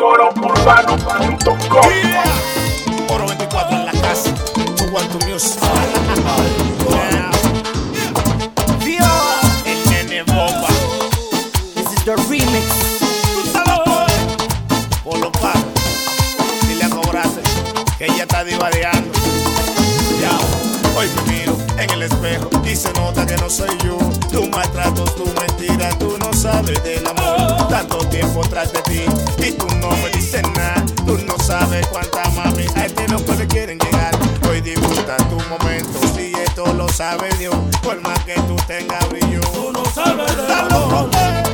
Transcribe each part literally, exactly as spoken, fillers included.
coro urbano punto com. Yeah. Oro veinticuatro en la casa. You want to music. Yeah. El nene bomba. This is the remix. Por los palos. Dile a cobrarse que ella está divadeando. Ya. Hoy me miro en el espejo y se nota que no soy yo. Tus maltratos, tu mentira, tú no sabes del amor. Tanto tiempo tras de ti y tú no me dices nada. Tú no sabes cuánta mami a este loco le quieren llegar. Hoy disfruta tu momento, si esto lo sabe Dios. Por más que tú tengas brillo, tú no sabes del amor.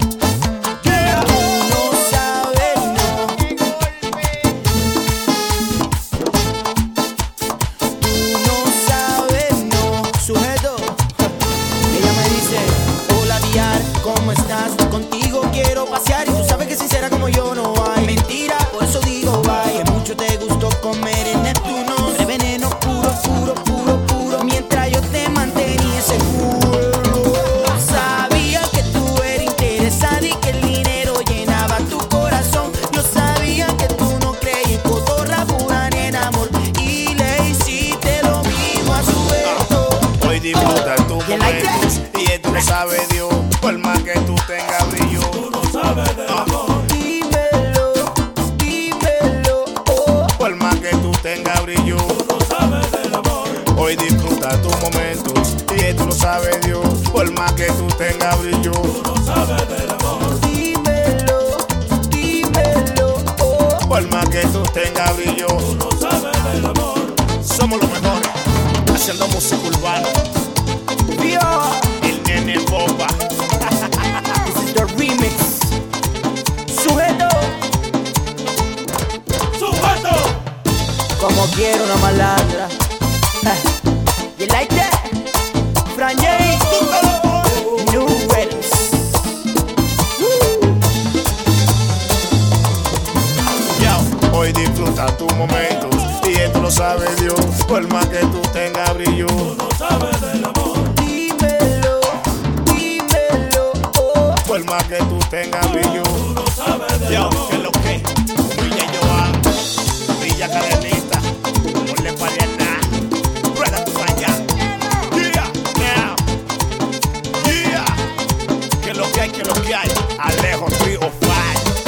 ¿Cómo estás? Contigo quiero pasear y tú sabes que sincera como yo no hay mentira, por eso digo bye. Que mucho te gustó comer en Neptuno, de veneno puro, puro, puro, puro. Mientras yo te mantenía seguro, sabía que tú eras interesada y que el dinero llenaba tu corazón. Yo sabía que tú no creías en cotorra pura ni en amor y le hiciste lo mismo a su esto. Hoy disfruta tu momento y esto lo sabe Dios. Por más que tú tengas brillo, tú no sabes del amor. Dímelo, dímelo, oh. Por más que tú tengas brillo, tú no sabes del amor. Hoy disfruta tus momentos y esto lo sabe Dios. Por más que tú tengas brillo, tú no sabes del amor. Dímelo, dímelo, oh. Por más que tú tengas brillo, tú no sabes del amor. Somos los mejores haciendo música urbana. El nene bomba. Remix. Sujeto. Sujeto. Como quiero una malandra. You like that? Fran J. New Weddings. Yo, hoy disfruta tus momentos y esto lo sabe Dios. Por más que tú tengas brillo, tú no sabes del amor. Por más que tú tengas brillo, tú no sabes de Yo, que lo que Villa Joan, Villa Cadenita, no le pares nada. Rueda tu falla. Yeah, now. Yeah. Que lo que hay, que lo que hay. Alejo tres o cinco.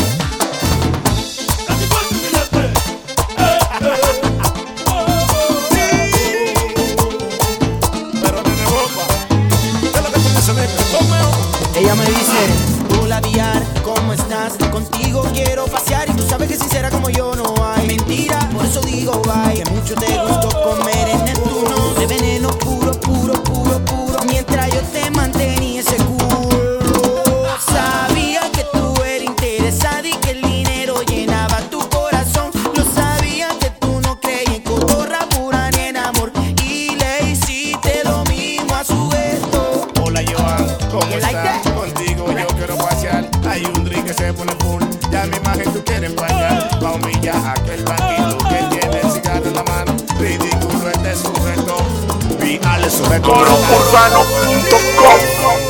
Pero nene bomba, ¿qué es lo que tú dices de mí? Ella me dice, hola Villar, ¿cómo estás? Contigo quiero pasear y tú sabes que sincera como yo no hay mentira, por eso digo bye. Que mucho te gustó comer en Neptuno, de veneno puro, puro, puro, puro. Mientras yo te mantenía seguro, sabía que tú eras interesada y que el dinero llenaba tu corazón. Yo sabía que tú no creías en cotorra pura ni en amor y le hiciste lo mismo a su esto. Hola Joan, ¿cómo You like estás? that? Contigo yo quiero pasear. Hay un drink que se pone full. Ya mi imagen tú quieres empañar. Va a humillar a aquel banquito que tiene el cigarro en la mano. Ridículo este sujeto. Vi al sujeto. coro urbano punto com.